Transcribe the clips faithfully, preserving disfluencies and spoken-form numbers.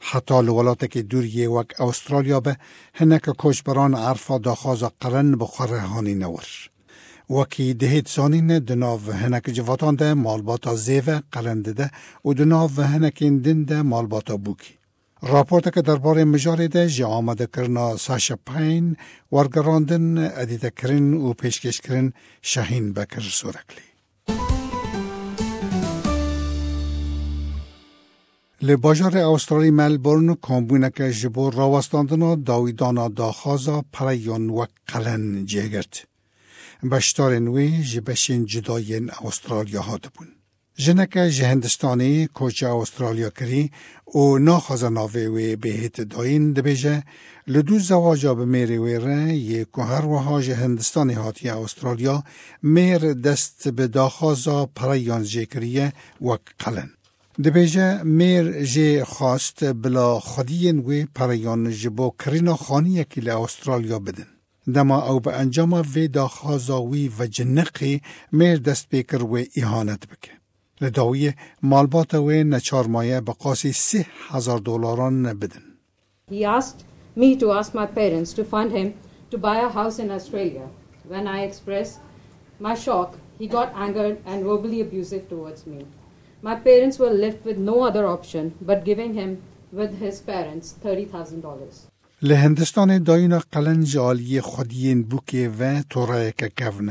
حتی لولات که دوریه وک استرالیا به هنک کشبران عرفا داخاز قلن بخوره هانی نور. وکی دهید سانین دناو هنک جواتان ده مالباتا زیوه قلنده ده و دناو هنک اندن ده مالباتا بوکی. راپورت که درباره مجاره ده جه آمده کرنا ساشا پاین ورگراندن ادیده کرن و پیشکش کرن شاهین بکر سورکلی. لباجار استرالی ملبورن کامبونه که جبور راوستاندنا داویدانا داخازا پریان و قلن جگرد. بشتار نوی جبشین جداین استرالیا ها دبون. جنکه جهندستانی کوچ استرالیا کری و ناخازا ناوی وی بهت داین دبیجه لدو زواجا بمیری ویره یک هر وها جهندستانی هاتی استرالیا میر دست به داخازا پریان جکریه و قلن. دبیجه میر جه خواست بلا خودین وی پریان جبو کرینا خانی یکی لأسترالیا بدن. دما او به انجام وی داخازاوی و جنقی میر دست بیکر وی ایهانت بکه. لداوی مالبات وی نچار مایه بقاسی سه هزار دولاران بدن. He asked me to ask my parents to fund him to buy a house in Australia. When I expressed my shock, he got angered and verbally abusive towards me. My parents were left with no other option but giving him with his parents thirty thousand dollars. لهندستان داینا قلنج آلی خودین بوکی و طوره که کونه.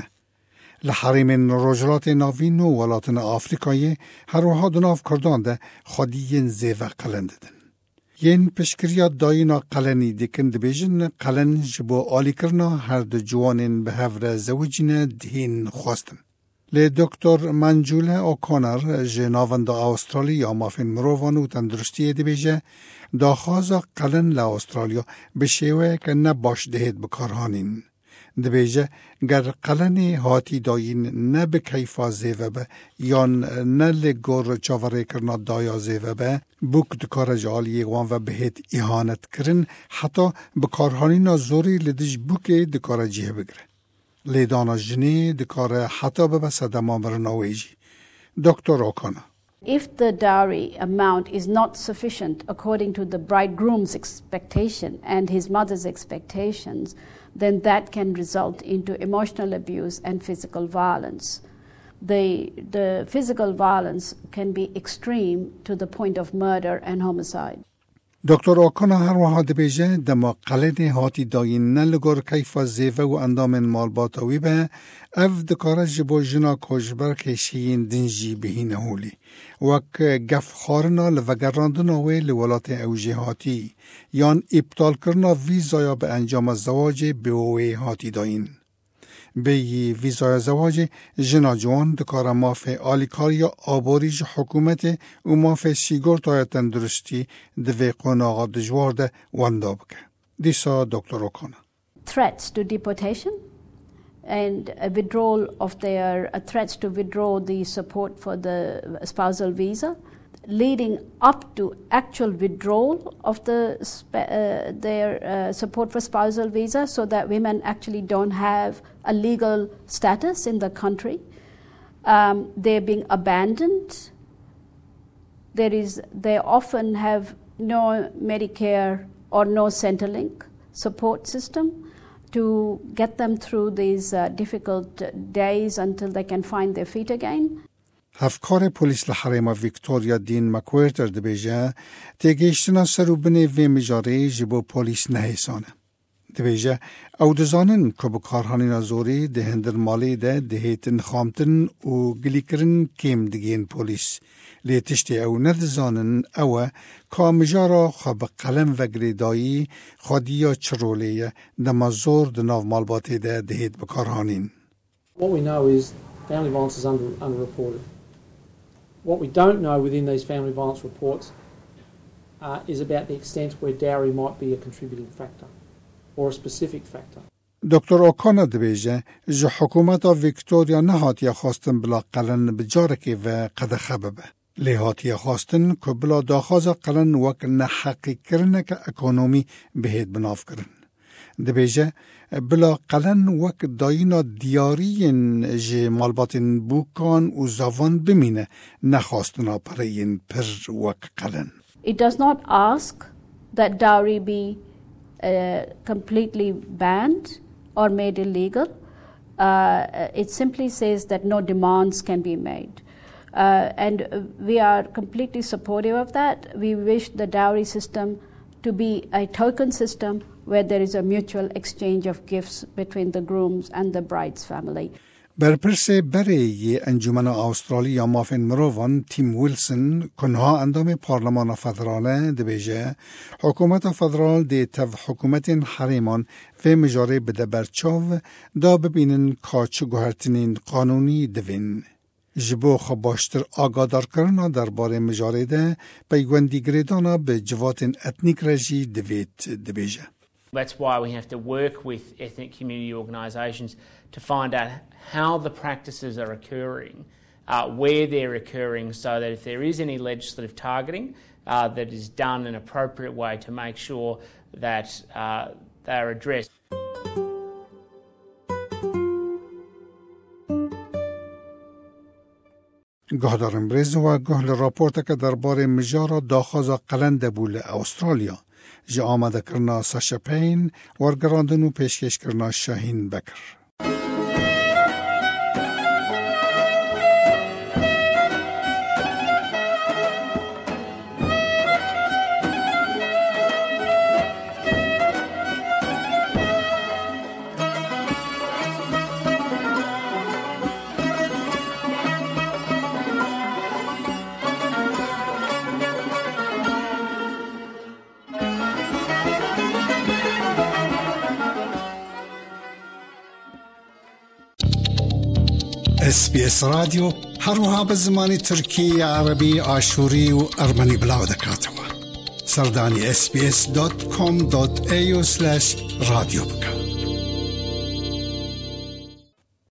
لحریم رجلات ناوین و ولاتن آفریقایی هر وها دناف کردان ده خودین زیوه قلند دن. ین پشکریات داینا قلنی دیکن دبیجن قلنج با آلی کرنا هر دو جوانین به هفره زوجین دهین خواستن. لی دکتر منجوله اوکانر جناوند استرالیا مافین مروان و تندرستی دبیجه داخازا قلن لأسترالیا بشیوه که نباش دهید بکارهانین. دبیجه گر قلنی هاتی داین نه به کیفا زیوه به یا نه لگور چاوره کرنا دایا زیوه به بوک دکار جالی وان و بهید ایهانت کرن حتی بکارهانین زوری لدش بوک دکار جیه بگره. لیدانا جنی دکار حتی به صدما مرنویجی. دکتر اوکانا. If the dowry amount is not sufficient according to the bridegroom's expectation and his mother's expectations, then that can result into emotional abuse and physical violence. The, the physical violence can be extreme to the point of murder and homicide. دکتر اوکانا هر وحاد بیجه دما قلن هاتی داین نلگور کیفا زیوه و اندام مالباتاوی به اف دکاره جبو جنا کشبر کشیین دنجی بهین هولی وک گف خارنا لوگراندنا وی لولات اوجه هاتی یان ابطال کرنا ویزایا به انجام زواج بیوی هاتی داین. بی ویزای زواج جنا جوان دکاره ماف آلیکاریا آباریج حکومت و ماف سیگور تای تندرستی دوی قناغا دجوار ده واندا بکه. دیسا دکتر اوکانا. Threats to deportation and a withdrawal of their uh, threats to withdraw the support for the spousal visa, leading up to actual withdrawal of the uh, their uh, support for spousal visa, so that women actually don't have a legal status in the country. Um, they're being abandoned. There is, they often have no Medicare or no Centrelink support system to get them through these uh, difficult days until they can find their feet again. هفکار پلیس لحرم ویکتوریا دین مکویرتر دبیجه تیگیشتنا سرو بنی وی مجاره جبو پلیس نهیسانه. دبیجه او دزانن که بکارهانین زوری دهندر مالی ده دهیتن خامتن و گلیکرن کم دگین پلیس. لیتشتی او ندزانن او که مجارا خواب قلم و گریدایی خودیا چرولیه دمازور دناو مالباتی ده دهید بکارهانین. What we know is family violence is under, underreported. What we don't know within these family violence reports uh, is about the extent where dowry might be a contributing factor or a specific factor. دکتر اوکانا دبیجه جو حکومت ویکتوریا نهاتیا خواستن بلا قلن بجارکی و قد خببه. لیهاتیا خواستن که بلا داخاز قلن وک نحقی کرنه که اکونومی بهید بناف کرن. دبیجه بلا قلن وک داینا دیارین جه مالباتین بوکان و زوان بمینه نخواستنا پرین پر وک قلن. It does not ask that dowry be uh, completely banned or made illegal. Uh, it simply says that no demands can be made. Uh, and we are completely supportive of that. We wish the dowry system to be a token system where there is a mutual exchange of gifts between the grooms and the bride's family. برپرس برای انجمن استرالیا مافن مروان تیم ویلسون کنها اندام پارلمان فدراله دبیجه حکومت فدرال دی تف حکومت حریمان و مجاره بده برچاو دا ببینن کاچ گوهرتنین قانونی دوین. جبو خباشتر آگادار کرنا درباره مجاره ده پیگوندی گریدانا به جوات اتنیک رجی دوید دبیجه. That's why we have to work with ethnic community organisations to find out how the practices are occurring, uh, where they're occurring, so that if there is any legislative targeting, uh, that is done in an appropriate way to make sure that uh, they are addressed. گهدار امبریز و گهل راپورت که درباره مجارا داخازا قلنده بول استرالیا جا آمده کرنا ساشا پین ورگراندن و پیشکش کرنا شاهین بکر. اس بی اس رادیو هروها بالزماني تركي عربي آشوري و أرمني بلاو دكاتوا سرداني اس بي اس دوت كوم دوت اي يو سلاش راديو بكا.